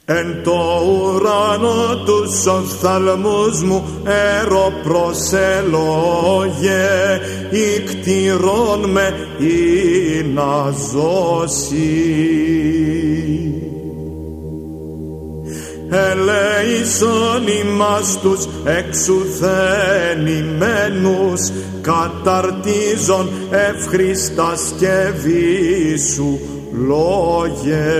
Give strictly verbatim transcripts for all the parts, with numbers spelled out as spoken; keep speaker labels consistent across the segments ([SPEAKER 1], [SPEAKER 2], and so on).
[SPEAKER 1] Εν το ουρανό τους οφθαλμούς μου αεροπροσελόγε, η κτηρών με ή να ζώσει. Ελέησον ημάς τους εξουθενημένους, καταρτίζον ευχριστά σκευή σου λόγε.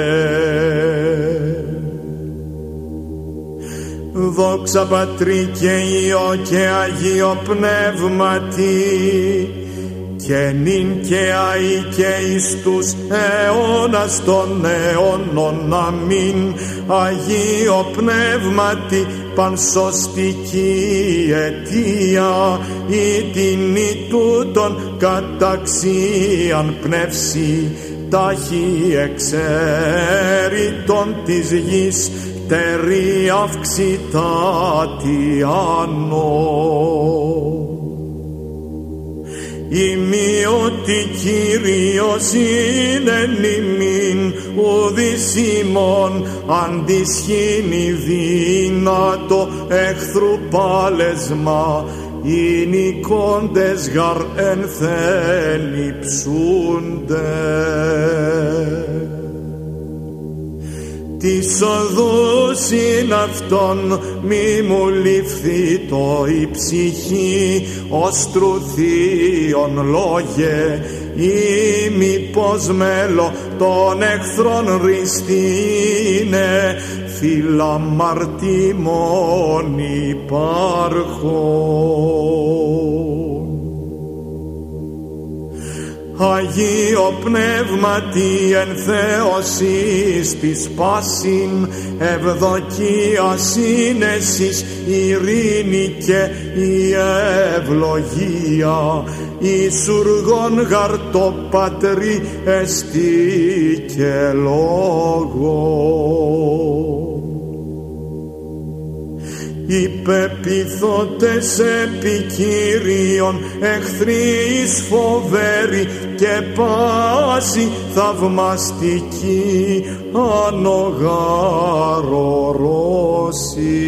[SPEAKER 1] Δόξα Πατρί και Υιό και Αγίο Πνεύματι, και νυν και αεί και εις τους αιώνας των αιώνων. Αμήν. Αγίο Πνεύματι, πανσωστική αιτία, ή την ή τούτον καταξίαν πνεύση, τάχει εξαίρετον της γης, τερί αυξητάτη ανώ. Ημιότι Κύριος είναι νημήν, ουδείς ημών αντισχύνει δύνατο εχθρού πάλεσμα, οι νικώντες γαρ εν θένη ψούνται. Της οδούς είναι αυτόν, μη μου ληφθεί το η ψυχή, ως τρουθείον λόγε, ή μήπως μέλο των εχθρών ριστήνε, φυλαμαρτήμων υπάρχων. Αγίο Πνεύματι, εν Θεοσής της πάσιν, ευδοκία σύνεσης, ειρήνη και η ευλογία, Ιησουργόν γαρτό Πατρί εστί και λόγο. Υπεπιθώτες επί Κύριον, εχθρείς φοβέροι και πάση θαυμαστική ανογάρωρωση.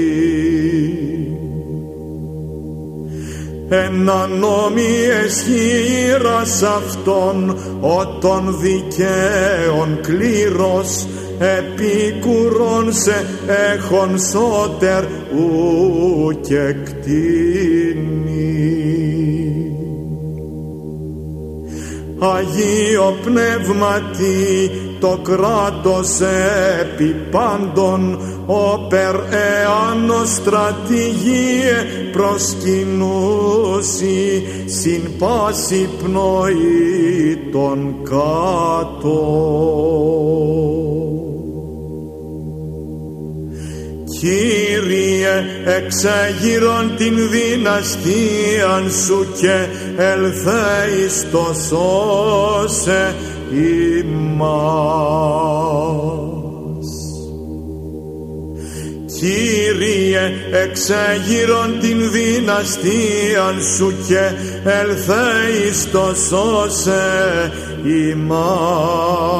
[SPEAKER 1] Εν ανομίες χείρας αυτών, ο των δικαίων κλήρος, επίκουρον σε έχων σώτερ ου και κτήνη. Αγίο Πνεύματι, το κράτος επί πάντων, όπερ εάνος στρατηγίε προσκυνούσι, συν πάση πνοή των κάτω. Κύριε, εξαγείρον την δυναστείαν σου και ελθέεις το σώσε ημάς. Κύριε, εξαγείρον την δυναστείαν σου και ελθέεις το σώσε ημάς.